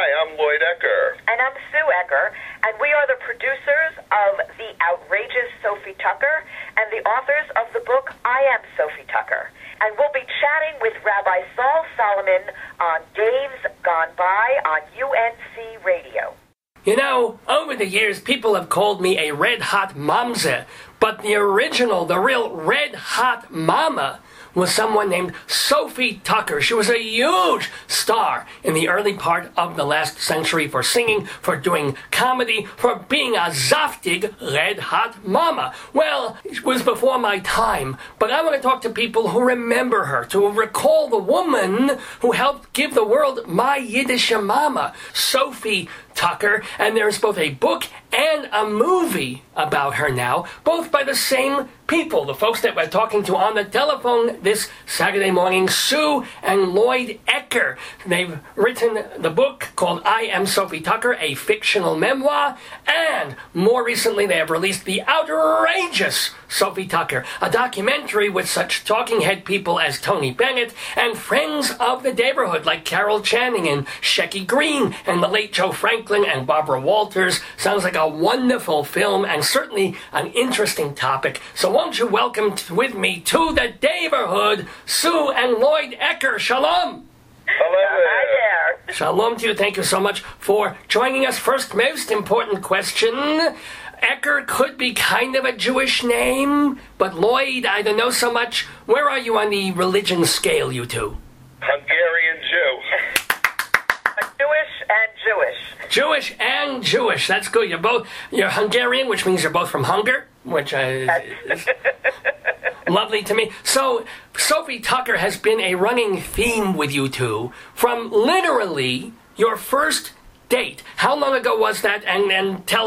Hi, I'm Lloyd Ecker. And I'm Sue Ecker, and we are the producers of The Outrageous Sophie Tucker and the authors of the book I Am Sophie Tucker. And we'll be chatting with Rabbi Saul Solomon on Dave's Gone By on UNC Radio. You know, over the years, people have called me a red-hot mamza, but the original, the real red-hot mama was someone named Sophie Tucker. She was a huge star in the early part of the last century for singing, for doing comedy, for being a zaftig red-hot mama. Well, it was before my time, but I want to talk to people who remember her, to recall the woman who helped give the world my Yiddish mama, Sophie Tucker, and there's both a book and a movie about her now, both by the same people, the folks that we're talking to on the telephone this Saturday morning, Sue and Lloyd Ecker. They've written the book called I Am Sophie Tucker, a fictional memoir, and more recently they have released The Outrageous Sophie Tucker, a documentary with such talking head people as Tony Bennett and friends of the neighborhood like Carol Channing and Shecky Green and the late Joe Franklin and Barbara Walters. Sounds like a wonderful film and certainly an interesting topic. So won't you welcome with me to the neighborhood, Sue and Lloyd Ecker. Shalom. Hello there. Hi there. Shalom to you. Thank you so much for joining us. First, most important question. Ecker could be kind of a Jewish name, but Lloyd, I don't know so much. Where are you on the religion scale, you two? Hungarian Jew. Jewish and Jewish. Jewish and Jewish. That's good. You're Hungarian, which means you're both from Hunger, which is lovely to me. So, Sophie Tucker has been a running theme with you two from literally your first date. How long ago was that? And tell.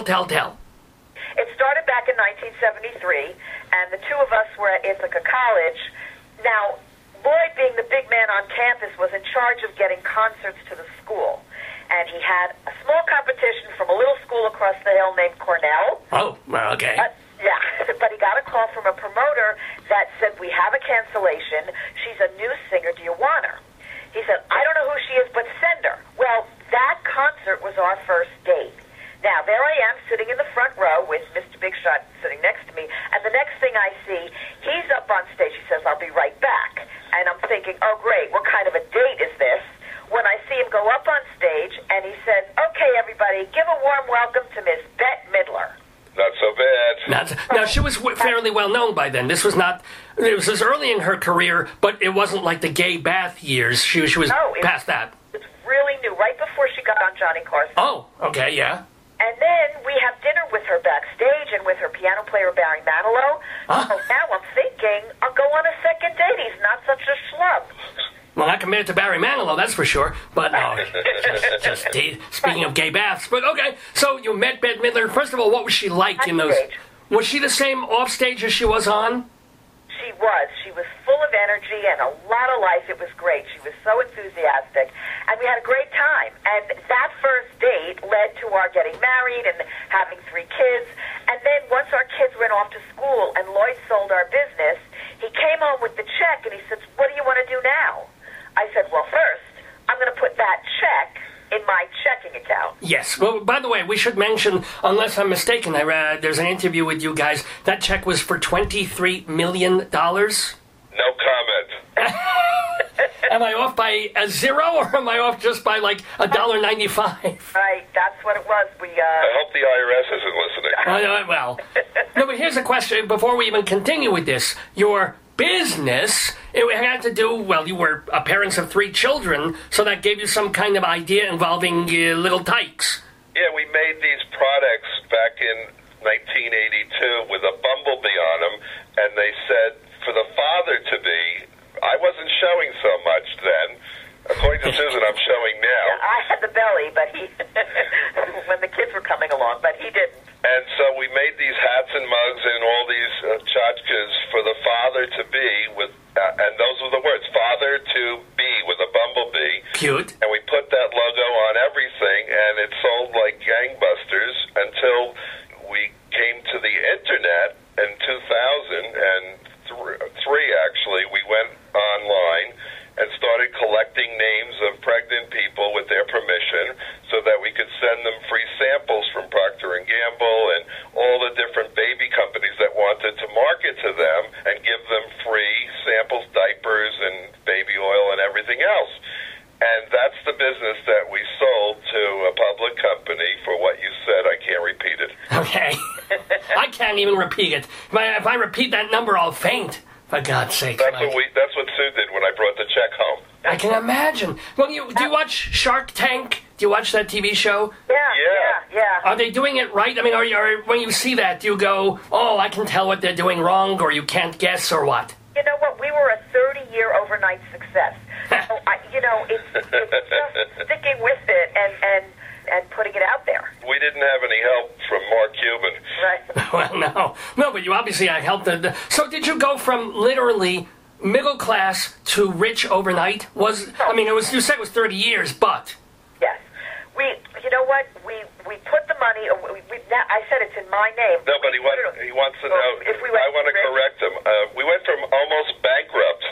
It started back in 1973, and the two of us were at Ithaca College. Now, Lloyd, being the big man on campus, was in charge of getting concerts to the school. And he had a small competition from a little school across the hill named Cornell. Oh, well, okay. Yeah, but he got a call from a promoter that said, we have a cancellation. She's a new singer. Do you want her? He said, I don't know who she is, but send her. Well, that concert was our first date. Now, there I am sitting in the front row with Mr. Big Shot sitting next to me, and the next thing I see, he's up on stage. He says, I'll be right back. And I'm thinking, oh, great, what kind of a date is this? When I see him go up on stage, and he says, okay, everybody, give a warm welcome to Miss Bette Midler. Not so bad. Now, she was fairly well known by then. It was early in her career, but it wasn't like the gay Bath years. She was past that. It's really new, right before she got on Johnny Carson. Oh, okay, yeah. And then we have dinner with her backstage and with her piano player, Barry Manilow. Huh? So now I'm thinking I'll go on a second date. He's not such a schlub. Well, not compared to Barry Manilow, that's for sure. But no, just speaking of gay baths. But okay, so you met Bette Midler. First of all, what was she like in those? Was she the same off stage as she was on? She was. She was full of energy and a lot of life. It was great. She was so enthusiastic. And we had a great time. And that first date led to our getting married and having 3 kids. And then once our kids went off to school and Lloyd sold our business, he came home with the check and he said, what do you want to do now? I said, well, first, I'm going to put that check in my checking account. Yes. Well, by the way, we should mention, unless I'm mistaken, there's an interview with you guys. That check was for $23 million. No comment. Am I off by a zero, or am I off just by like $1.95? Right, that's what it was. I hope the IRS isn't listening. Well, no, but here's a question before we even continue with this. Your business, it had to do, well, you were parents of 3 children, so that gave you some kind of idea involving little tykes. Yeah, we made these products back in 1982 with a bumblebee on them, and they said for the father-to-be, I wasn't showing so much then. According to Susan, I'm showing now. I had the belly, but he, when the kids were coming along, but he didn't. And so we made these hats and mugs and all these tchotchkes for the father-to-be, with, and those were the words, father-to-be, with a bumblebee. Cute. And we put that logo on everything, and it sold like gangbusters until we came to the internet in 2003, actually. We went online and started collecting names of pregnant people with their permission. So that we could send them free samples from Procter & Gamble and all the different baby companies that wanted to market to them and give them free samples, diapers and baby oil and everything else. And that's the business that we sold to a public company for what you said. I can't repeat it. Okay. I can't even repeat it. If I repeat that number, I'll faint. For God's sake. That's what Sue did when I brought the check home. I can imagine. Well, do you watch Shark Tank? Do you watch that TV show? Yeah. Are they doing it right? I mean, when you see that, do you go, oh, I can tell what they're doing wrong, or you can't guess, or what? You know what? We were a 30-year overnight success. So, it's just sticking with it and putting it out there. We didn't have any help from Mark Cuban. Right. Well, no, but you obviously helped. So did you go from literally middle class to rich overnight? You said it was 30 years, but... Yes. You know what? We put the money... I said it's in my name. No, but he wants to know... I want to correct him. We went from almost bankrupt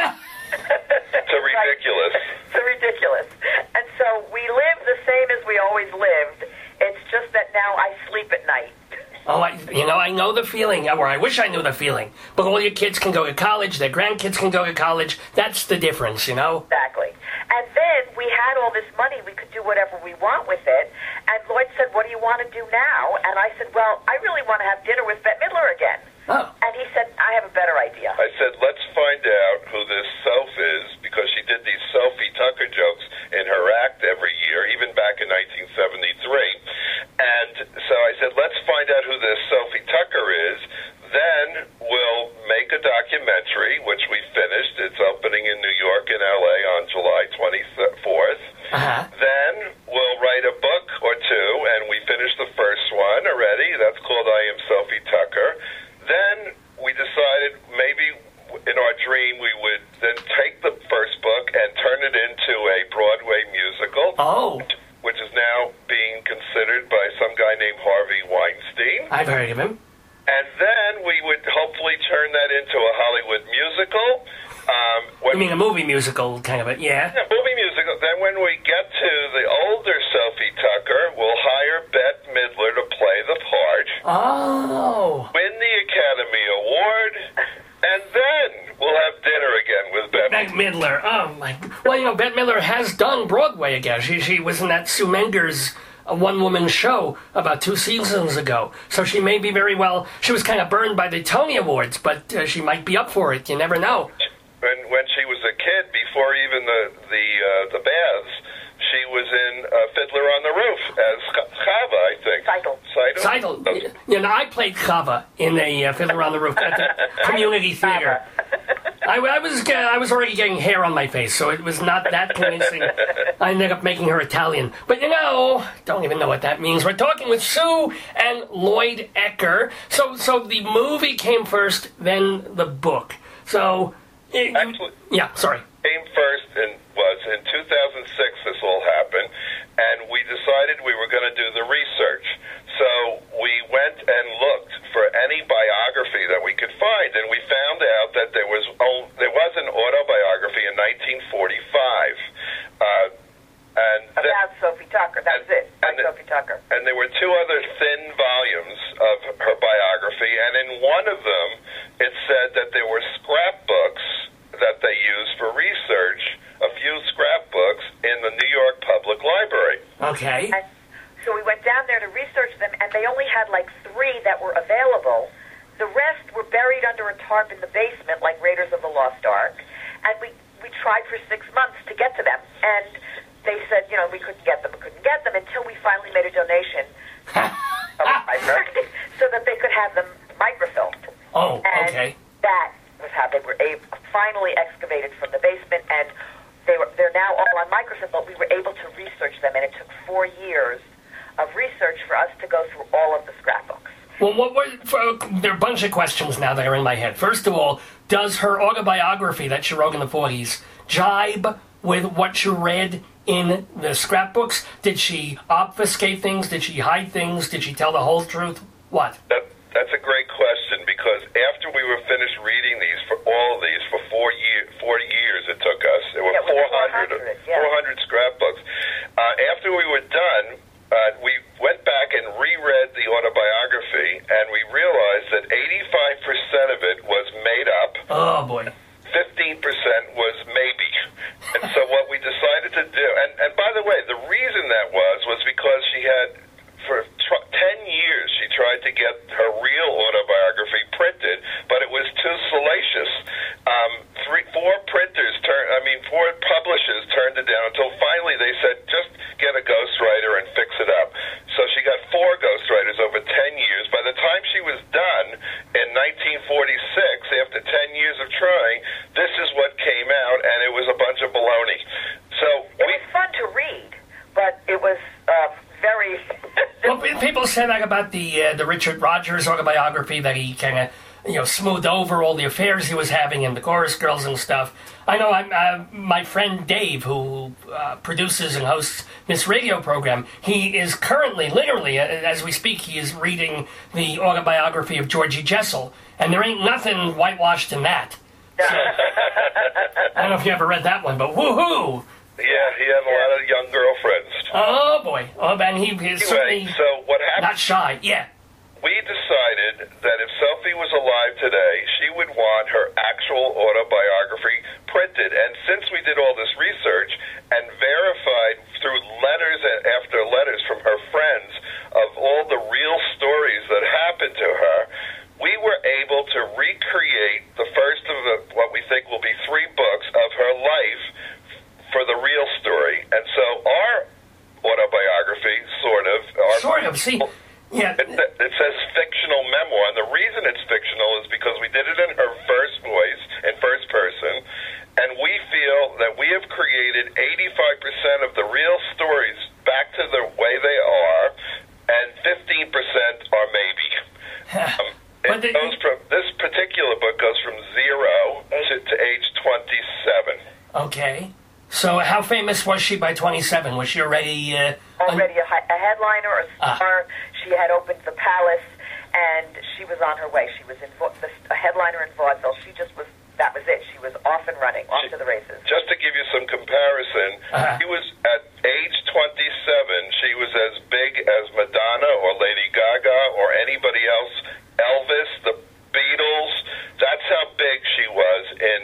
to ridiculous. To ridiculous. And so we live the same as we always lived. It's just that now I sleep at night. Oh, I know the feeling, or I wish I knew the feeling. But all your kids can go to college, their grandkids can go to college. That's the difference, Exactly. And then we had all this money. We could do whatever we want with it. And Lloyd said, what do you want to do now? And I said, well, I really want to have dinner with Bette Midler again. Oh. And he said, I have a better idea. I said, let's find out who this Soph is, because she did these Sophie Tucker jokes in her act every year, even back in 1973. And so I said, let's find out who this Sophie Tucker is. Then we'll make a documentary, which we finished. It's opening in New York and L.A. on July 24th. Uh-huh. Then we'll write a book or two, and we finished the first one already. That's called I Am Sophie Tucker. Then we decided maybe in our dream we would then take the first book and turn it into a Broadway musical. Oh. Which is now being considered by some guy named Harvey Weinstein. I've heard of him. And then we would hopefully turn that into a Hollywood musical. You mean a movie musical, kind of it, yeah? Yeah, movie musical. Then when we get to the older Sophie Tucker, we'll hire Bette Midler to play the part. Oh. Win the Academy Award, and then we'll have dinner again with Bette Midler. Oh, my... Well, Bette Midler has done Broadway again. She was in that Sue Mengers one-woman show about 2 seasons ago. So she may be very well... She was kind of burned by the Tony Awards, but she might be up for it. You never know. When she was a kid, before even the baths, she was in Fiddler on the Roof as Chava, I think. Seidel. I played Chava in a Fiddler on the Roof at the community theater. I was already getting hair on my face, so it was not that convincing. I ended up making her Italian. But don't even know what that means. We're talking with Sue and Lloyd Ecker. So the movie came first, then the book. So... Actually, sorry. Came first and was in 2006 this all happened, and we decided we were going to do the research. So we went and looked for any biography that we could find, and we found out that there was an autobiography in 1945. About Sophie Tucker. That was it. Sophie Tucker. And there were 2 other thin volumes of her biography, and in one of them it said that there were scrapbooks that they used for research, a few scrapbooks in the New York Public Library. Okay. And so we went down there to research them, and they only had like 3 that were available. The rest were buried under a tarp in the basement, like Raiders of the Lost Ark. And we tried for 6 months to get to them, and they said, we couldn't get them until we finally made a donation so that they could have them microfilmed. Oh, and okay. That was how they were finally excavated from the basement, and they're now all on microfilm, but we were able to research them, and it took 4 years of research for us to go through all of the scrapbooks. Well, there are a bunch of questions now that are in my head. First of all, does her autobiography that she wrote in the 40s jibe with what you read in the scrapbooks? Did she obfuscate things? Did she hide things? Did she tell the whole truth? What? That's a great question, because after we were finished reading for 40 years it took us. There were 400 scrapbooks. after we were done, we went back and reread the autobiography, and we realized that 85% of it was made up. Oh, boy. 15% was maybe. And so what we decided to do, and by the way, the reason that was because she had, for 10 years, she tried to get her real autobiography printed, but it was too salacious. Four publishers turned it down until finally they said, just get a ghostwriter and fix it up. So she got 4 ghostwriters over 10 years. By the time she was done in 1946, after 10 years of trying, this is what came out, and it was a bunch of baloney. So it was fun to read, but it was very... Well, people say that about the Richard Rogers autobiography, that he kind of, smoothed over all the affairs he was having and the chorus girls and stuff. I know my friend Dave, who produces and hosts this radio program, he is currently, literally, as we speak, he is reading the autobiography of Georgie Jessel, and there ain't nothing whitewashed in that. So, I don't know if you ever read that one, but woohoo! Yeah, he had a lot of young girlfriends. Oh, boy. Oh, man, he is certainly so what happened, not shy. Yeah. We decided that if Sophie was alive today, she would want her actual autobiography printed. And since we did all this research and verified through letters after letters from her friends of all the real stories that happened to her, we were able to recreate the first of what we think will be 3 books of her life for the real story. And so our autobiography, sort of, see, yeah. It says fictional memoir, and the reason it's fictional is because we did it in her first voice, in first person, and we feel that we have created 85% of the real stories back to the way they are, and 15% are maybe. This particular book goes from 0 to age 27. Okay. So how famous was she by 27? Was she already... already a headliner, a star. She had opened the Palace, and she was on her way. She was a headliner in vaudeville. That was it. She was off and running, off to the races. Just to give you some comparison, she was at age 27, she was as big as Madonna or Lady Gaga or anybody else, Elvis, the Beatles. That's how big she was in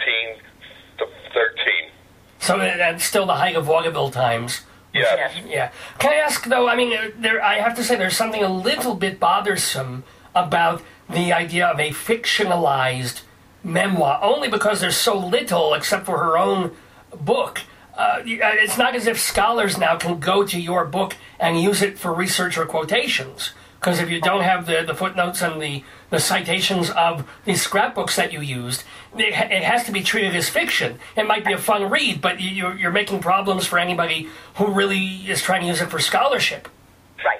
1913. So that's still the height of vaudeville times. Yes. Yeah. Can I ask, though, I have to say there's something a little bit bothersome about the idea of a fictionalized memoir, only because there's so little except for her own book. It's not as if scholars now can go to your book and use it for research or quotations. Because if you don't have the footnotes and the citations of these scrapbooks that you used, it has to be treated as fiction. It might be a fun read, but you're making problems for anybody who really is trying to use it for scholarship. Right.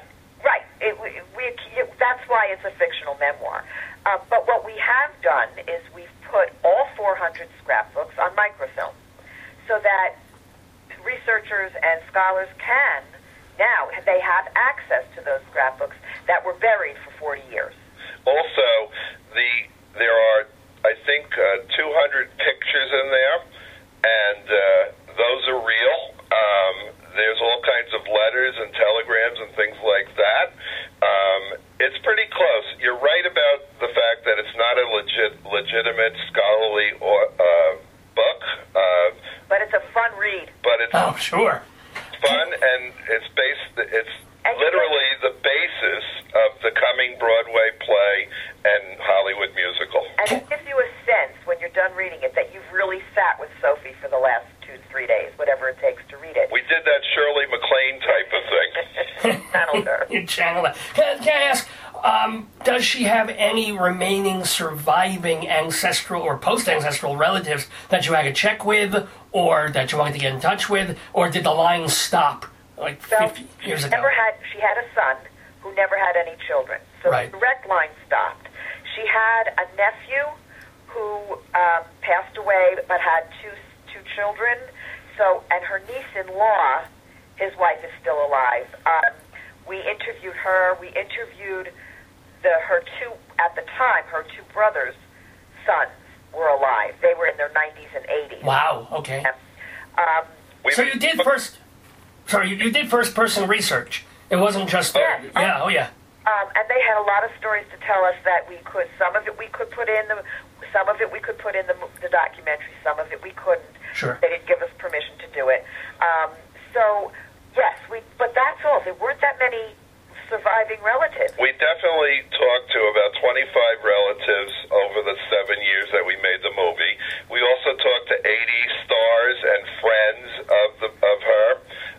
That's why it's a fictional memoir. But what we have done is we've put all 400 scrapbooks on microfilm so that researchers and scholars can, now they have access to those scrapbooks that were buried for 40 years. Also, there are, I think, 200 pictures in there, and those are real. There's all kinds of letters and telegrams and things like that. It's pretty close. You're right about the fact that it's not a legitimate scholarly book. But it's a fun read. But it's sure. Fun, and it's literally the basis of the coming Broadway play and Hollywood musical. And it gives you a sense when you're done reading it that you've really sat with Sophie for the last 2 to 3 days, whatever it takes to read it. We did that Shirley MacLaine type of thing. Channeled her. You channeled her. Can I ask, does she have any remaining surviving ancestral or post-ancestral relatives that you had to check with, or that you wanted to get in touch with, or did the line stop like 50 years ago? She had a son who never had any children, so right. The direct line stopped. She had a nephew who passed away but had two children. So, and her niece-in-law, his wife is still alive. We interviewed her. We interviewed her two brothers' sons were alive. They were in their 90s and 80s. Wow. Okay. So you did first. sorry, you did first-person research. It wasn't just... Yes. Yeah, oh yeah. And they had a lot of stories to tell us that we could. Some of it we could put in the documentary. Some of it we couldn't. Sure. They didn't give us permission to do it. So yes, but that's all. There weren't that many surviving relatives. We definitely talked to about 25 relatives over the 7 years that we made the movie. We also talked to 80 stars and friends of her.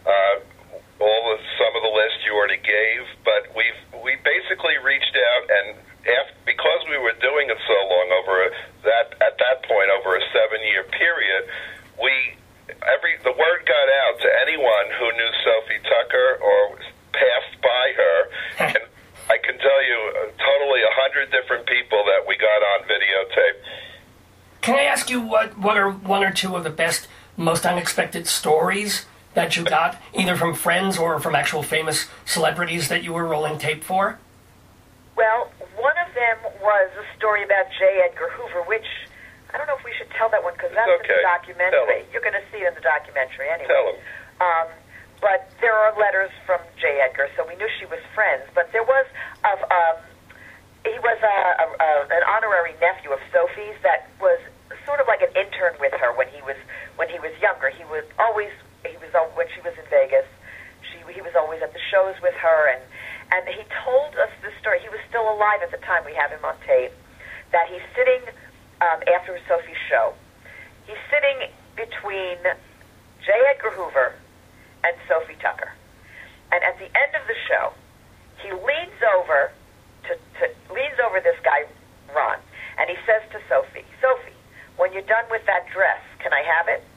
Some of the list you already gave, but we basically reached out, and because we were doing it so long at that point over a 7-year period, the word got out to anyone who knew Sophie Tucker or passed by her, and I can tell you totally 100 different people that we got on videotape. Can I ask you what are one or two of the best, most unexpected stories that you got, either from friends or from actual famous celebrities that you were rolling tape for? Well, one of them was a story about J. Edgar Hoover, which I don't know if we should tell that one because that's okay. in the documentary. You're going to see it in the documentary anyway. Tell him. But there are letters from J. Edgar, so we knew she was friends. But there was he was an honorary nephew of Sophie's that was sort of like an intern with her when he was younger. He was when she was in Vegas. He was always at the shows with her, and he told us this story. He was still alive at the time. We have him on tape. That he's sitting after Sophie's show. He's sitting between J. Edgar Hoover and Sophie Tucker, and at the end of the show, he leans over this guy Ron, and he says to Sophie, "Sophie, when you're done with that dress, can I have it?"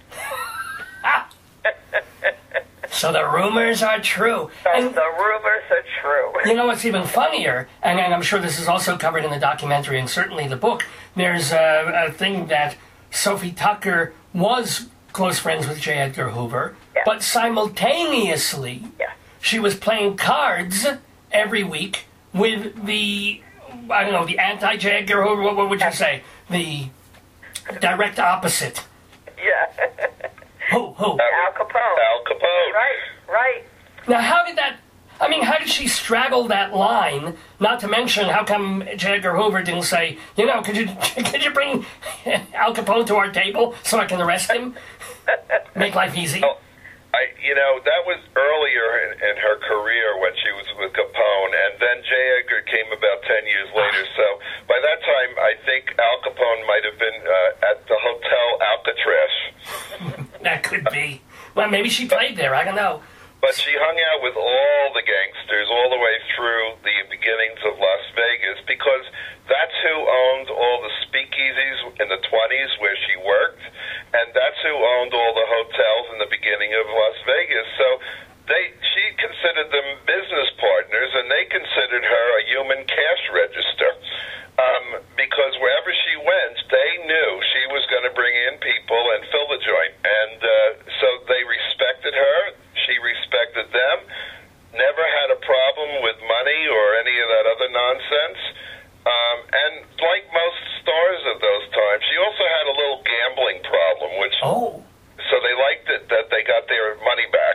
So the rumors are true. And the rumors are true. You know what's even funnier, and I'm sure this is also covered in the documentary and certainly the book, there's a thing that Sophie Tucker was close friends with J. Edgar Hoover, but simultaneously she was playing cards every week with the anti-J. Edgar Hoover, what would you say? The direct opposite. Yeah. Who? Al Capone. Right. Now, how did she straddle that line? Not to mention, how come J. Edgar Hoover didn't say, could you bring Al Capone to our table so I can arrest him? Make life easy. Well, that was earlier in her career when she was with Capone, and then J. Edgar came about 10 years later. So by that time, I think Al Capone might have been at the Hotel Alcatraz. That could be. Well, maybe she played there. I don't know. But she hung out with all the gangsters all the way through the beginnings of Las Vegas because that's who owned all the speakeasies in the 20s where she worked, and that's who owned all the hotels in the beginning of Las Vegas. So she considered them business partners, and they considered her a human cash register because wherever she went, they knew she was going to bring in people and fill the joint. And so they respected her. She respected them, never had a problem with money or any of that other nonsense. And like most stars of those times, she also had a little gambling problem, which so they liked it that they got their money back.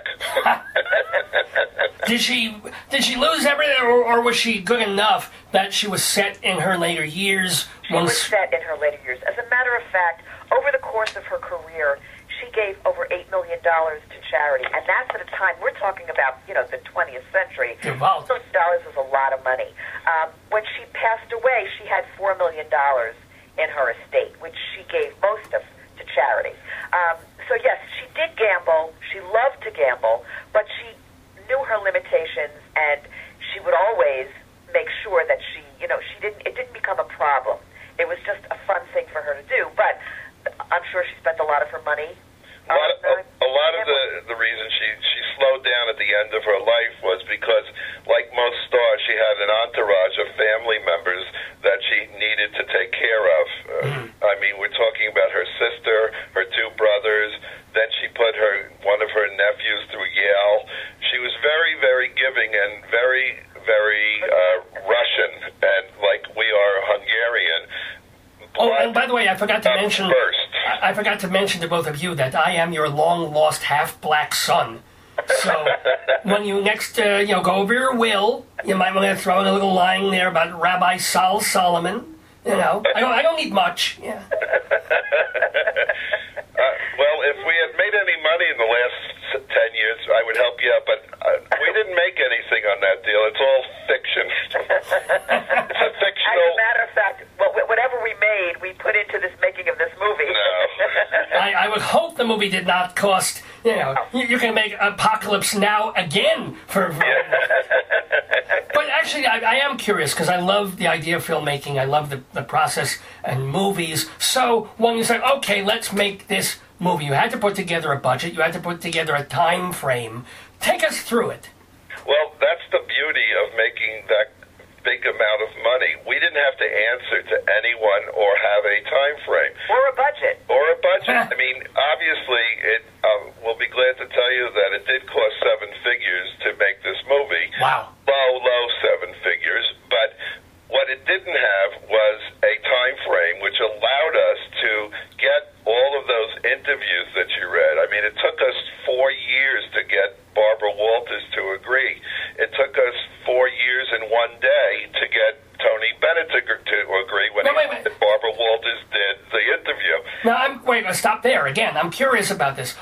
Did she lose everything, or was she good enough that she was set in her later years? She was set in her later years. As a matter of fact, over the course of her career, she gave over $8 million to charity, and that's at a time, we're talking about, the 20th century. $8 million is a lot of money. When she passed away, she had $4 million in her estate, which she gave most of to charity. So yes, she did gamble. She loved to gamble, but she knew her limitations, and she would always make sure that it didn't become a problem. It was just a fun thing for her to do, but I'm sure she spent a lot of her money. A lot of the reason she slowed down at the end of her life was because, like most stars, she had an entourage of family members that she needed to take care of. I mean, we're talking about her sister, her two brothers. Then she put one of her nephews through Yale. She was very, very giving and very, very Russian, and like we are Hungarian. Oh, and by the way, I forgot to mention to both of you that I am your long-lost half-black son. So when you next, go over your will, you might want to throw in a little line there about Rabbi Sol Solomon. I don't need much. Yeah. Well, if we had made any money in the last 10 years, I would help you out, but we didn't make anything on that deal. It's all fiction. It's a fictional... As a matter of fact, whatever we made, we put into this making of this movie. No. I would hope the movie did not cost, you can make Apocalypse Now again for But actually, I am curious, because I love the idea of filmmaking. I love the process and movies. So when you say, okay, let's make this movie, you had to put together a budget, you had to put together a time frame. Take us through it. Well, that's the beauty of making that big amount of money. We didn't have to answer to anyone or have a time frame. Or a budget. I mean, obviously, we'll be glad to tell you that it did cost 7 figures to make this movie. Wow. Low 7 figures. But what it didn't have was a time frame, which allowed us to get all of those interviews that you read. I mean, it took us 4 years to get Barbara Walters to agree. It took us 4 years and 1 day to get Tony Bennett to agree when Barbara Walters did the interview. Now, stop there. Again, I'm curious about this.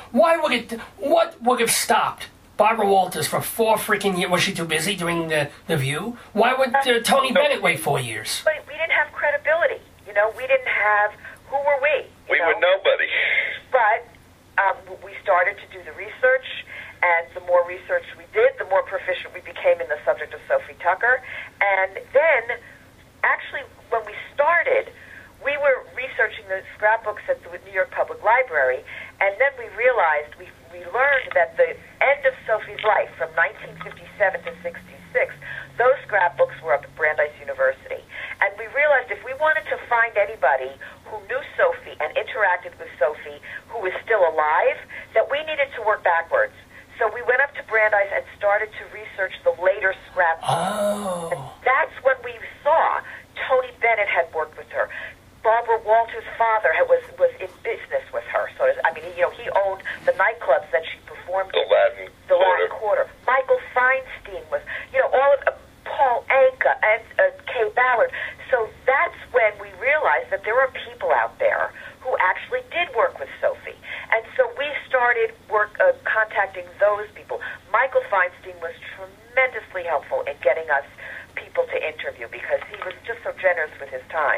What would have stopped Barbara Walters for 4 freaking years? Was she too busy doing the View? Why would Tony Bennett wait 4 years? But we didn't have credibility. We didn't have... Who were we? We were nobody. But we started to do the research, and the more research we did, the more proficient we became in the subject of Sophie Tucker. And then, actually, when we started, we were researching the scrapbooks at the New York Public Library, and then we realized, we learned that the end of Sophie's life, from 1957 to 66, those scrapbooks were up at Brandeis University. And we realized if we wanted to find anybody who knew Sophie and interacted with Sophie who was still alive, that we needed to work backwards. So we went up to Brandeis and started to research the later scrapbooks. Oh. And that's when we saw Tony Bennett had worked with her. Barbara Walters' father was in business with her. So, he owned the nightclubs that she performed in. The Latin Quarter. Michael Feinstein was, all of Paul Anka and Kay Ballard. So that's when we realized that there are people out there who actually did work with Sophie. And so we started contacting those people. Michael Feinstein was tremendously helpful in getting us people to interview because he was just so generous with his time.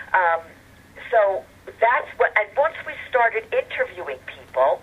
So that's and once we started interviewing people,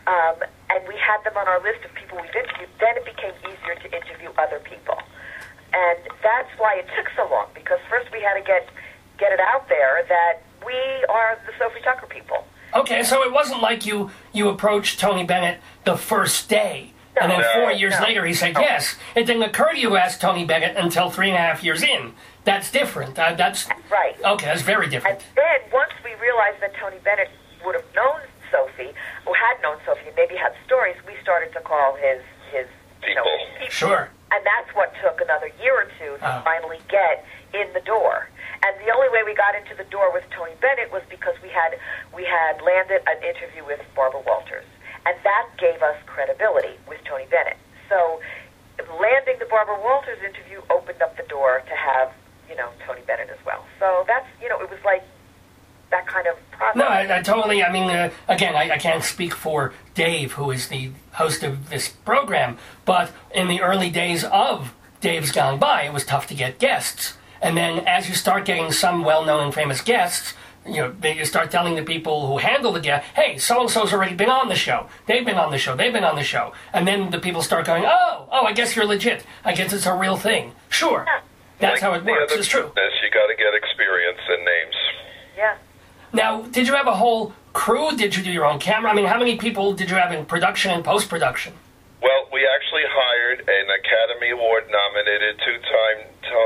and we had them on our list of people we've interviewed, then it became easier to interview other people. And that's why it took so long, because first we had to get it out there that we are the Sophie Tucker people. Okay, so it wasn't like you approached Tony Bennett the first day, and then 4 years later he said yes. It didn't occur to you to ask Tony Bennett until 3.5 years in. That's different. That's right. Okay, that's very different. And then once we realized that Tony Bennett would have known Sophie, or had known Sophie, and maybe had stories, we started to call his people. Sure. And that's what took another year or two to finally get in the door. And the only way we got into the door with Tony Bennett was because we had landed an interview with Barbara Walters. And that gave us credibility with Tony Bennett. So landing the Barbara Walters interview opened up the door to have, Tony Bennett as well. So that's, it was like that kind of process. No, I totally, again, I can't speak for Dave, who is the host of this program, but in the early days of Dave's Gone By, it was tough to get guests. And then as you start getting some well-known and famous guests, you start telling the people who handle the guest, hey, so-and-so's already been on the show. They've been on the show. They've been on the show. And then the people start going, oh, I guess you're legit. I guess it's a real thing. Sure. That's how it works. It's true. You got to get experience and names. Yeah. Now, did you have a whole crew? Did you do your own camera? How many people did you have in production and post-production? Well, we actually hired an Academy Award-nominated 2-time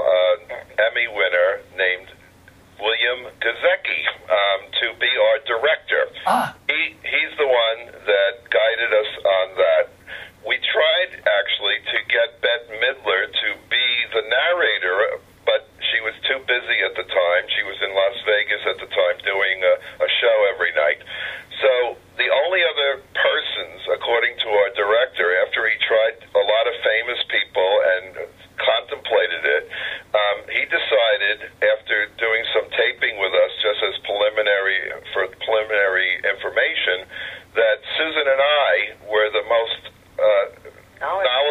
Emmy winner named William Gazecki to be our director. He's the one that guided us on that. We tried, actually, to get Bette Midler to be the narrator, but she was too busy at the time. She was in Las Vegas at the time doing a show every night. So the only other persons, according to our director, after he tried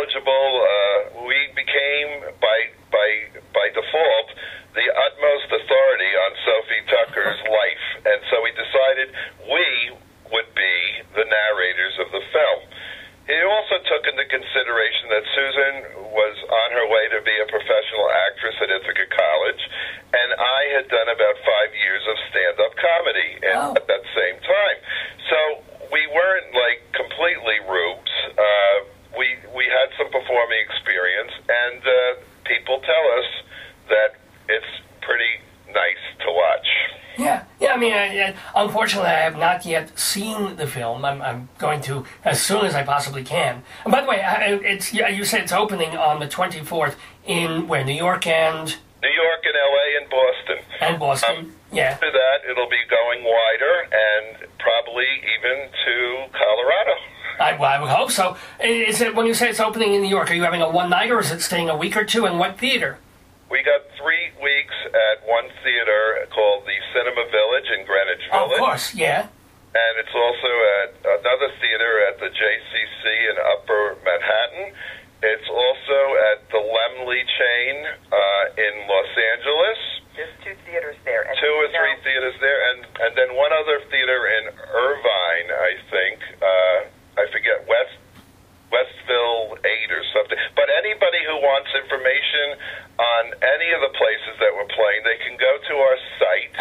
eligible. We became by default the utmost authority on Sophie Tucker's life, and so we decided we would be the narrators of the film. He also took into consideration that Susan was on her way to be a professional actress at Ithaca College, and I had done about 5 years of stand-up comedy at that same time. So we weren't like completely rubes. We had some performing experience, and people tell us that it's pretty nice to watch. Yeah. I mean, unfortunately, I have not yet seen the film. I'm going to as soon as I possibly can. And by the way, you said it's opening on the 24th in where? New York and L.A. and Boston. And Boston, yeah. After that, it'll be going wider and probably even to Colorado. I would hope so. Is it when you say it's opening in New York? Are you having a one-nighter, or is it staying a week or two? And what theater? We got 3 weeks at one theater called the Cinema Village in Greenwich Village. Of course, yeah. And it's also at another theater at the JCC in Upper Manhattan. It's also at the Laemmle chain in Los Angeles. There's 2 theaters there. And 2 or 3 theaters there. And then one other theater in Irvine, I think. I forget, Westville 8 or something. But anybody who wants information on any of the places that we're playing, they can go to our site,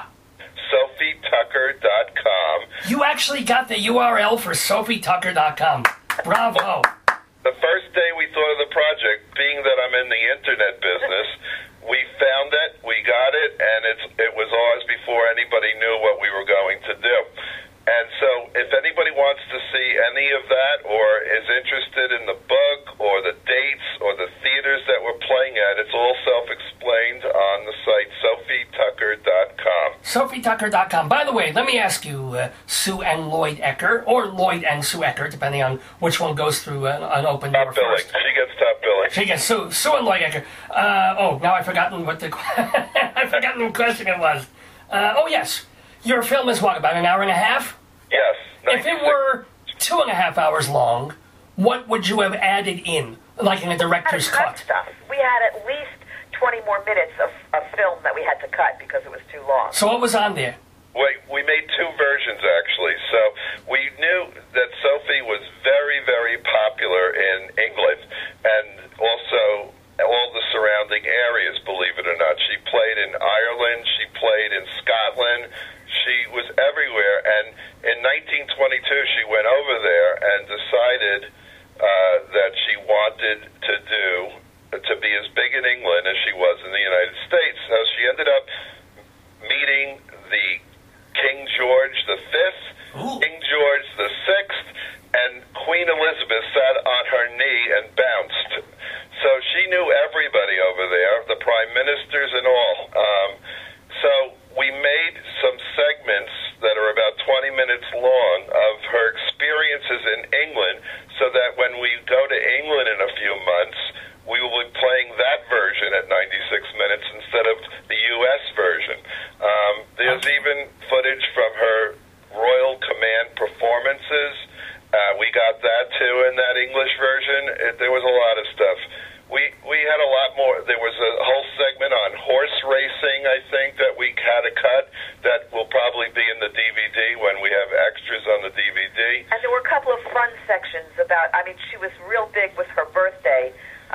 SophieTucker.com. You actually got the URL for SophieTucker.com. Bravo. The first day we thought of the project, being that I'm in the internet business, we found it, we got it, and it was ours before anybody knew what we were going to do. And so if anybody wants to see any of that or is interested in the book or the dates or the theaters that we're playing at, it's all self-explained on the site SophieTucker.com. SophieTucker.com. By the way, let me ask you, Sue and Lloyd Ecker, or Lloyd and Sue Ecker, depending on which one goes through an open door first. She gets top billing. She gets Sue and Lloyd Ecker. Now I've forgotten what I've forgotten what question it was. Yes. Your film is what, about an hour and a half? Yes. If it were 2.5 hours long, what would you have added in, like in a director's cut? Stuff. We had at least 20 more minutes of film that we had to cut because it was too long. So what was on there? We made 2 versions, actually. So we knew that Sophie was very, very popular in England and also all the surrounding areas, believe it or not. She played in Ireland. She played in Scotland. She was everywhere. And in 1922, she went over there and decided that she wanted to be as big in England as she was in the United States. So she ended up meeting the King George V, King George VI, and Queen Elizabeth sat on her knee and bounced. So she knew everybody over there, the prime ministers and all. So we made some segments that are about 20 minutes long of her experiences in England so that when we go to England in a few months, we will be playing that version at 96 minutes instead of the U.S. version. There's even footage from her Royal Command performances. We got that too in that English version. There was a lot of stuff. We had a lot more. There was a whole segment on horse racing, I think, that we had to cut that will probably be in the DVD when we have extras on the DVD. And there were a couple of fun sections about, she was real big with her birthday.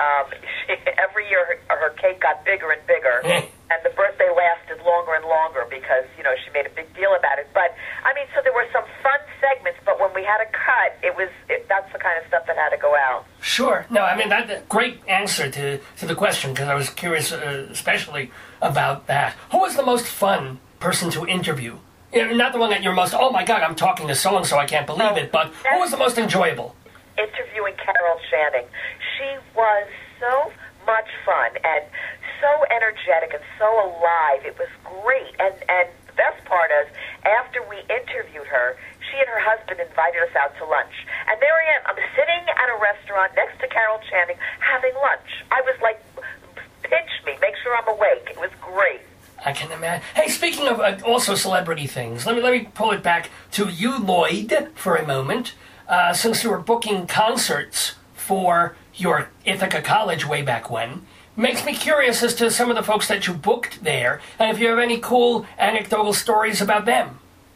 Every year her cake got bigger and bigger, and the birthday lasted longer and longer because, she made a big deal about it. But, so there were some fun segments, but when we had to cut, that's the kind of stuff that had to go out. Sure. No, that's a great answer to the question, because I was curious especially about that. Who was the most fun person to interview? Not the one that you're most, oh my God, I'm talking to so-and-so, I can't believe it, but who was the most enjoyable? Interviewing Carol Channing. She was so much fun and so energetic and so alive. It was great. And the best part is, after we interviewed her, she and her husband invited us out to lunch. And there I am. I'm sitting at a restaurant next to Carol Channing having lunch. I was like, pinch me, make sure I'm awake. It was great. I can imagine. Hey, speaking of also celebrity things, let me pull it back to you, Lloyd, for a moment. Since you were booking concerts for your Ithaca College way back when. Makes me curious as to some of the folks that you booked there, and if you have any cool anecdotal stories about them.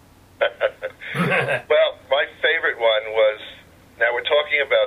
Well, my favorite one was, now we're talking about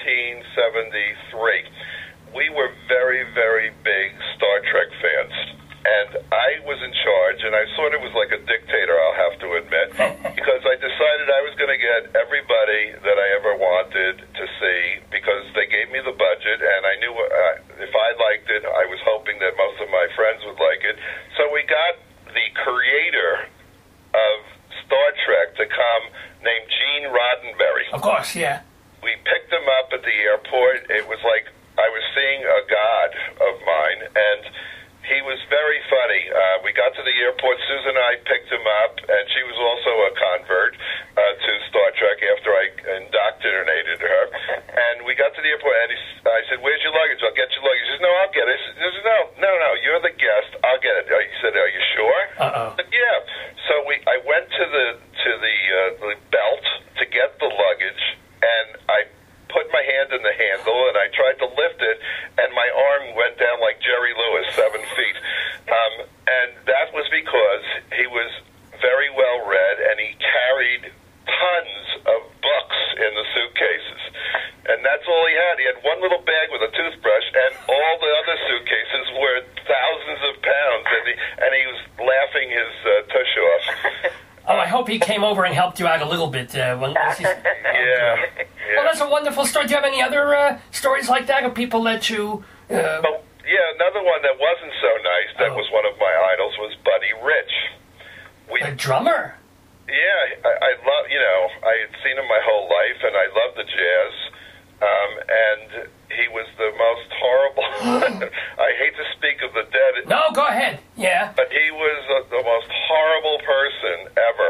1973. We were very, very big Star Trek fans, and I was in charge, and I sort of was like a dictator, I'll have to admit, because I decided I was going to get everybody that I ever wanted to see, because they gave me the budget, and I knew if I liked it, I was hoping that most of my friends would like it. So we got the creator of Star Trek to come, named Gene Roddenberry. Of course, yeah. We picked him up at the airport. It was like I was seeing a god of mine, and he was very funny. We got to the airport. Susan and I picked him up, and she was also a convert to Star Trek after I indoctrinated her. And we got to the airport, and I said, "Where's your luggage? I'll get your luggage." He says, "No, I'll get it." He says, No, you're the guest. I'll get it. He said, "Are you sure?" Uh-oh. I said, "Yeah." So I went to the belt to get the luggage, and I put my hand in the handle, and I tried to lift it, and my arm went down like Jerry Lewis, 7 feet. And that was because he was very well read, and he carried tons of books in the suitcases. And that's all he had. He had one little bag with a toothbrush, and all the other suitcases were thousands of pounds, and he was laughing his tush off. Oh, I hope he came over and helped you out a little bit. Yeah. Well, that's a wonderful story. Do you have any other stories like that of people that you... Oh, yeah, another one that wasn't so nice, that was one of my idols, was Buddy Rich. A drummer? Yeah, I love, I had seen him my whole life, and I loved the jazz, and he was the most horrible, I hate to speak of the dead. No, go ahead, yeah. But he was the most horrible person ever.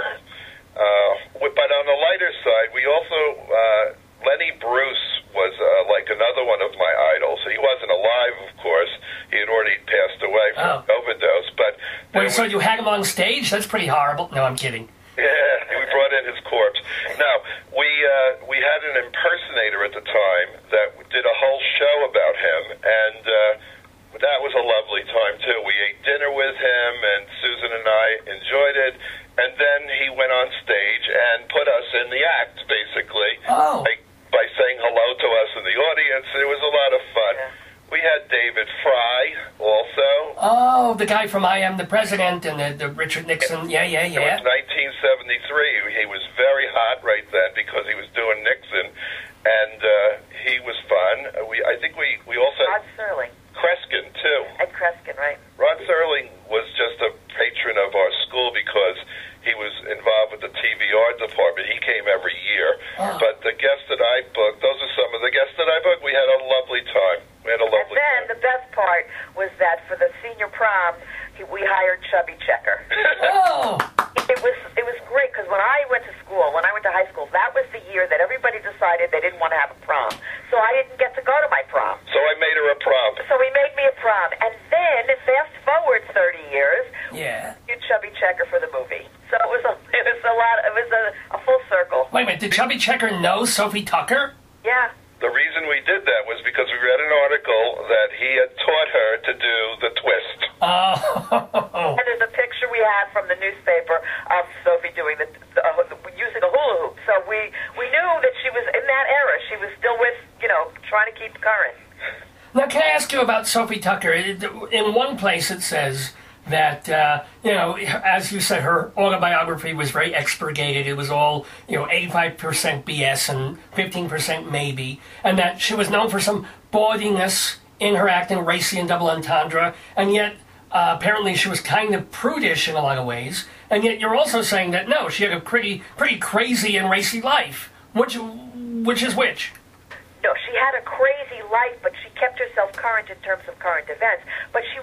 But on the lighter side, we also, Lenny Bruce was like another one of my idols. He wasn't alive, of course. He had already passed away from overdose. But wait, so you had him on stage? That's pretty horrible. No, I'm kidding. Yeah, we brought in his corpse. Now, we had an impersonator at the time that did a whole show about him, and that was a lovely time, too. We ate dinner with him, and Susan and I enjoyed it, and then he went on stage and put us in the act, basically, by saying hello to us in the audience. It was a lot of fun. Yeah. We had David Fry also. Oh, the guy from I Am the President and the Richard Nixon. Yeah. It was 1973. He was very hot right then because he was doing Nixon, and he was fun. I think we also... Rod Serling. Kreskin, too. Ed Kreskin, right. Rod Serling was just a patron of our school because he was involved with the TV art department. He came every year. Oh. But the guests that I booked, those are some of the guests that I booked. We had a lovely time. And then the best part was that for the senior prom, we hired Chubby Checker. Oh! It was great because when I went to high school, that was the year that everybody decided they didn't want to have a prom. So I didn't get to go to my prom. So I made her a prom. So he made me a prom. And then, fast forward 30 years, you Chubby Checker for the movie. So it was a full circle. Wait a minute, did Chubby Checker know Sophie Tucker? Yeah. The reason we did that was because we read an article that he had taught her to do the twist. Oh. And there's a picture we had from the newspaper of Sophie doing using a hula hoop. So we knew that she was in that era. She was still with, trying to keep current. Now, can I ask you about Sophie Tucker? In one place it says that, as you said, her autobiography was very expurgated. It was all, 85% BS and 15% maybe. And that she was known for some bawdiness in her acting, racy and double entendre. And yet, apparently she was kind of prudish in a lot of ways. And yet you're also saying that, no, she had a pretty crazy and racy life. Which is which? No, she had a crazy life, but she kept herself current in terms of current events. But she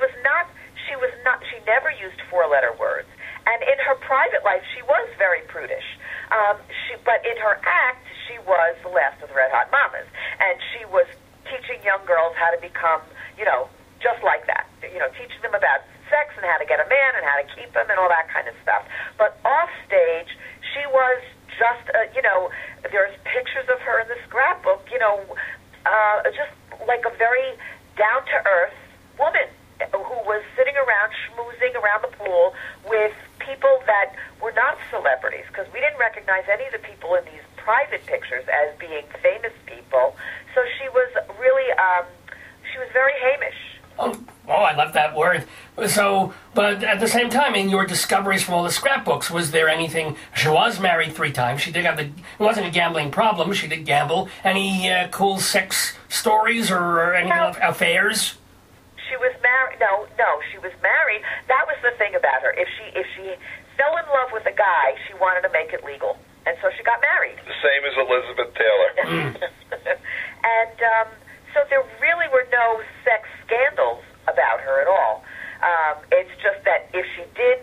never used four-letter words. And in her private life, she was very prudish. But in her act, she was the last of the Red Hot Mamas. And she was teaching young girls how to become, just like that. Teaching them about sex and how to get a man and how to keep him and all that kind of stuff. But off stage, she was just, there's pictures of her in the scrapbook, just like a very down-to-earth woman who was sitting around schmoozing around the pool with people that were not celebrities, because we didn't recognize any of the people in these private pictures as being famous people. So she was really, she was very Hamish. Oh, I love that word. So, but at the same time, in your discoveries from all the scrapbooks, was there anything? She was married 3 times. She did have it wasn't a gambling problem. She did gamble. Any cool sex stories or any affairs? She was married. No, she was married. That was the thing about her. If she fell in love with a guy, she wanted to make it legal, and so she got married. The same as Elizabeth Taylor. And so there really were no sex scandals about her at all. It's just that if she did,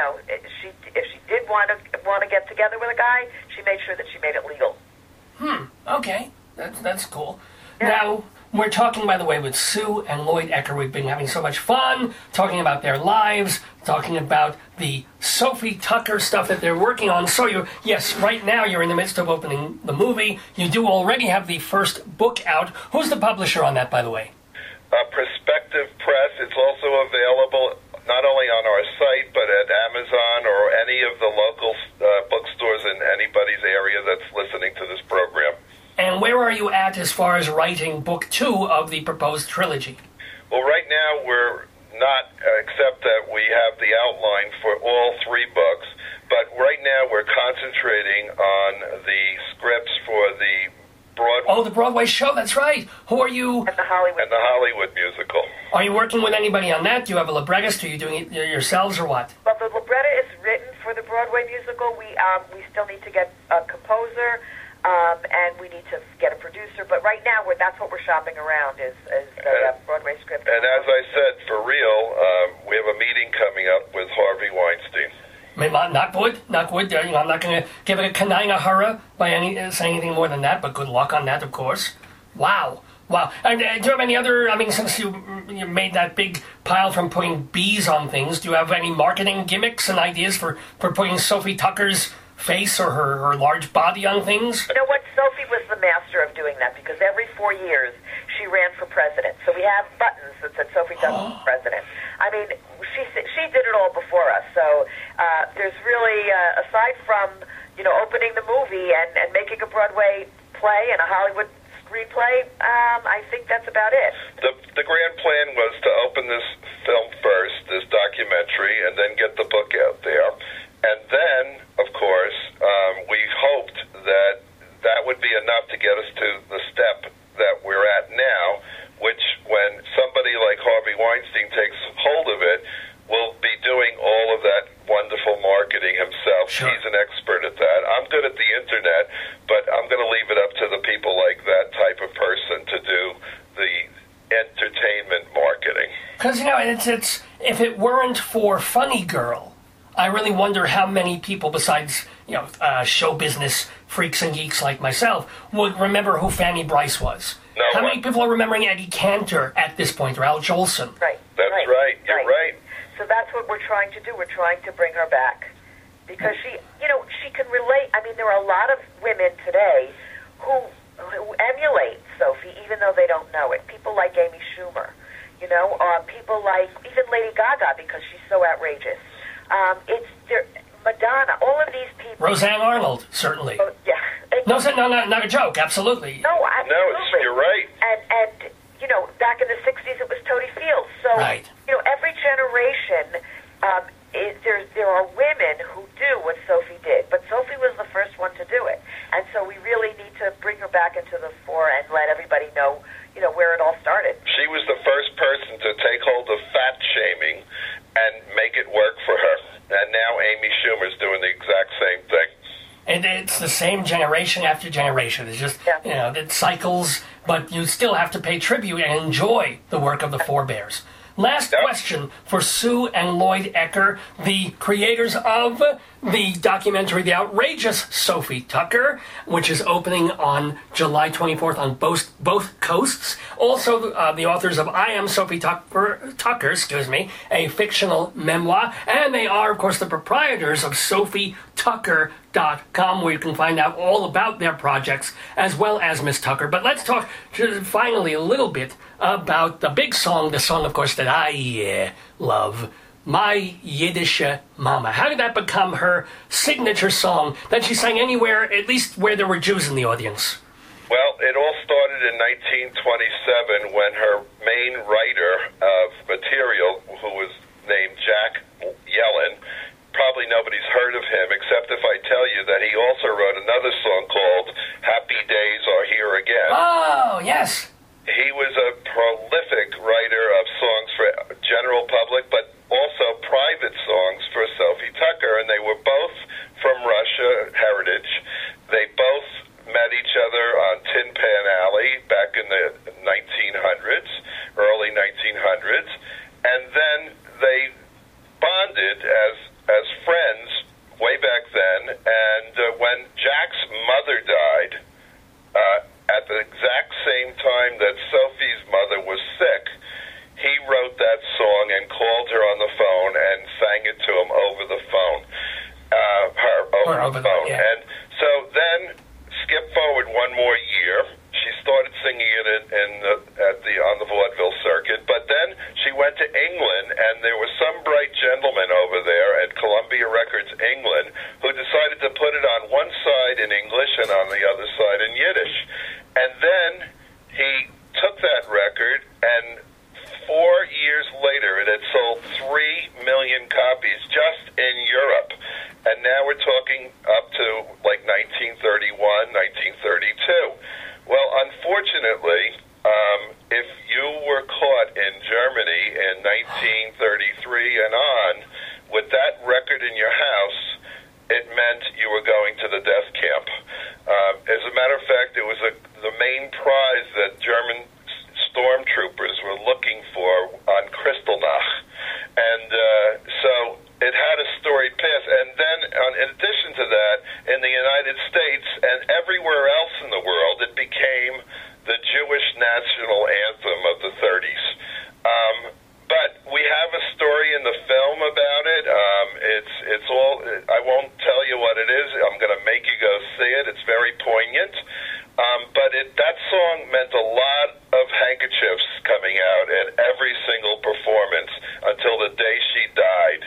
if she did want to get together with a guy, she made sure that she made it legal. Okay, that's cool. Yeah. Now, we're talking, by the way, with Sue and Lloyd Ecker. We've been having so much fun talking about their lives, talking about the Sophie Tucker stuff that they're working on. So, yes, right now you're in the midst of opening the movie. You do already have the first book out. Who's the publisher on that, by the way? Perspective Press. It's also available not only on our site, but at Amazon or any of the local bookstores in anybody's area that's listening to this program. And where are you at as far as writing book 2 of the proposed trilogy? Well, right now we're not, except that we have the outline for all 3 books, but right now we're concentrating on the scripts for the Broadway. Oh, the Broadway show, that's right. Who are you? And the Hollywood musical. Are you working with anybody on that? Do you have a librettist? Are you doing it yourselves or what? Well, the libretto is written for the Broadway musical. We still need to get a composer. And we need to get a producer, but right now that's what we're shopping around is the Broadway script. And as I said, for real, we have a meeting coming up with Harvey Weinstein. Knock wood. I'm not going to give it a kanina hurrah by saying anything more than that, but good luck on that, of course. Wow. And do you have any other, since you made that big pile from putting bees on things, do you have any marketing gimmicks and ideas for putting Sophie Tucker's face or her large body on things? You know what? Sophie was the master of doing that, because every 4 years she ran for president. So we have buttons that said Sophie Tucker president. She did it all before us. So there's really, aside from opening the movie and making a Broadway play and a Hollywood screenplay, I think that's about it. The grand plan was to open this film first, this documentary, and then get the book out there. And then, of course, we hoped that would be enough to get us to the step that we're at now, which when somebody like Harvey Weinstein takes hold of it, will be doing all of that wonderful marketing himself. Sure. He's an expert at that. I'm good at the internet, but I'm going to leave it up to the people like that type of person to do the entertainment marketing. Because, it's if it weren't for Funny Girl, I really wonder how many people besides, show business freaks and geeks like myself would remember who Fanny Brice was. No, how many people are remembering Eddie Cantor at this point, or Al Jolson? Right. That's right. You're right. So that's what we're trying to do. We're trying to bring her back. Because she can relate. There are a lot of women today who emulate Sophie, even though they don't know it. People like Amy Schumer, people like even Lady Gaga, because she's so outrageous. Madonna, all of these people. Roseanne Arnold, certainly. Oh, yeah. No, not a joke, absolutely. No, absolutely. No, you're right. And back in the 60s, it was Toady Fields. So, right. Every generation, there are women who do what Sophie did. But Sophie was the first one to do it. And so we really need to bring her back into the fore and let everybody know, where it all started. She was the first person to take hold of fat shaming and make it work for her. And now Amy Schumer's doing the exact same thing. And it's the same generation after generation. It's just, it cycles, but you still have to pay tribute and enjoy the work of the forebears. Last question for Sue and Lloyd Ecker, the creators of the documentary The Outrageous Sophie Tucker, which is opening on July 24th on both coasts. Also, the authors of I Am Sophie Tucker, a fictional memoir. And they are, of course, the proprietors of Sophie Tucker Sophietucker.com, where you can find out all about their projects as well as Miss Tucker. But let's talk finally a little bit about the big song, the song, of course, that I love, My Yiddish Mama. How did that become her signature song that she sang anywhere, at least where there were Jews in the audience? Well, it all started in 1927 when her main writer of material, who was named Jack Yellen, probably nobody's heard of him, except if I tell you that he also wrote another song called Happy Days Are Here Again. Oh, yes. He was a prolific writer of songs for general public, but also private songs for Sophie Tucker, and they were both from Russia heritage. They both met each other on Tin Pan Alley back in the 1900s, early 1900s, and then they bonded as friends way back then. And when Jack's mother died, at the exact same time that Sophie's mother was sick, he wrote that song and called her on the phone and sang it to him over the phone. Over the phone. Yeah. And so then, skip forward one more year, she started singing it on the vaudeville circuit, but then she went to England, and there was some bright gentleman over there at Columbia Records England who decided to put it on one side in English and on the other side in Yiddish. And then he took that record, and 4 years later it had sold 3 million copies just in Europe. And now we're talking up to like 1931, 1932. Well, unfortunately, if you were caught in Germany in 1933 and on with that record in your house, it meant you were going to the death camp. As a matter of fact, it was the main prize that German stormtroopers were looking for on Kristallnacht. And so it had a storied past. And then, in addition to that, in the United States and everywhere else in the world, it became the Jewish national anthem of the 30s. But we have a story in the film about it. It's all. I won't tell you what it is. I'm going to make you go see it. It's very poignant. But that song meant a lot of handkerchiefs coming out at every single performance until the day she died.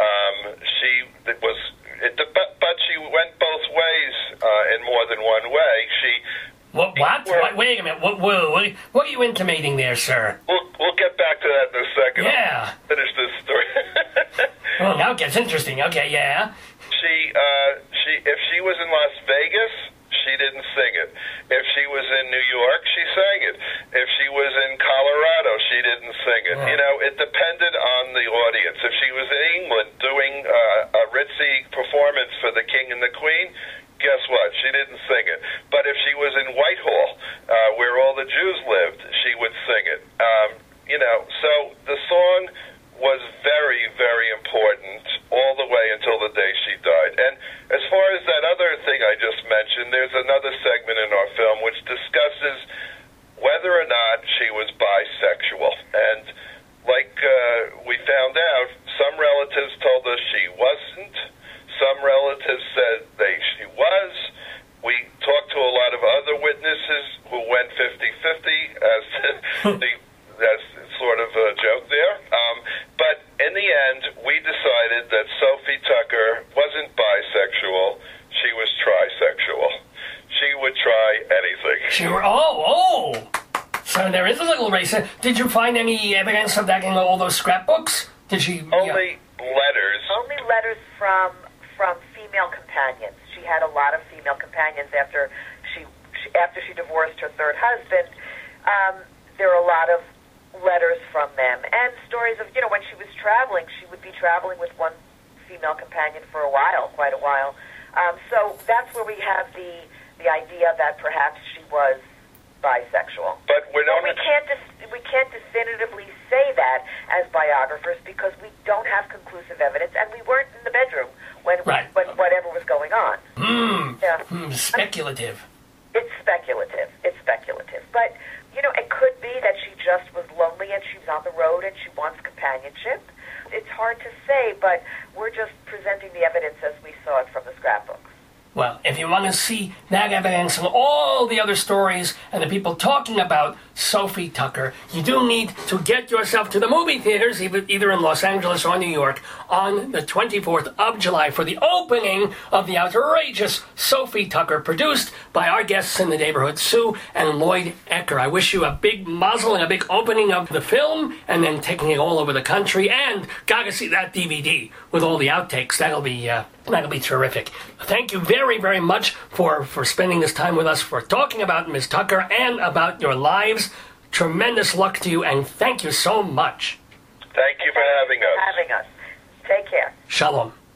But she went both ways in more than one way. What? Wait a minute. What are you intimating there, sir? We'll get back to that in a second. Yeah. I'll finish this story. Well, now it gets interesting. Okay, yeah. If she was in Las Vegas, she didn't sing it. If she was in New York, she sang it. If she was in Colorado, she didn't sing it. You know, it depended on the audience. If she was in England doing a ritzy performance for the King and the Queen, guess what? She didn't sing it. But if she was in Whitehall, where all the Jews lived, she would sing it. So the song was very, very important all the way until the day she died. And as far as that other thing I just mentioned, there's another segment in our film which discusses whether or not she was bisexual. And like we found out, some relatives told us she wasn't. Some relatives said she was. We talked to a lot of other witnesses who went 50-50 as sort of a joke there. But in the end, we decided that Sophie Tucker wasn't bisexual. She was trisexual. She would try anything. So there is a little race. Did you find any evidence of that in all those scrapbooks? Did she? Only letters. Only letters from female companions. She had a lot of female companions after she divorced her third husband. There are a lot of letters from them and stories of, when she was traveling, she would be traveling with one female companion for quite a while. So that's where we have the idea that perhaps she was bisexual. But we can't definitively say that as biographers because we don't have conclusive evidence, and we weren't in the bedroom when whatever was going on. Speculative. It's speculative. But it could be that she just was lonely and she was on the road and she wants companionship. It's hard to say, but we're just presenting the evidence as we saw it from the scrapbooks. Well, if you want to see that evidence and all the other stories and the people talking about Sophie Tucker, you do need to get yourself to the movie theaters, either in Los Angeles or New York, on the 24th of July for the opening of the outrageous Sophie Tucker, produced by our guests in the neighborhood, Sue and Lloyd Ecker. I wish you a big muzzle and a big opening of the film, and then taking it all over the country, and gotta see that DVD with all the outtakes. That'll be terrific. Thank you very, very much for spending this time with us, for talking about Ms. Tucker and about your lives. Tremendous luck to you, and thank you so much. Thank you for having us. Take care. Shalom.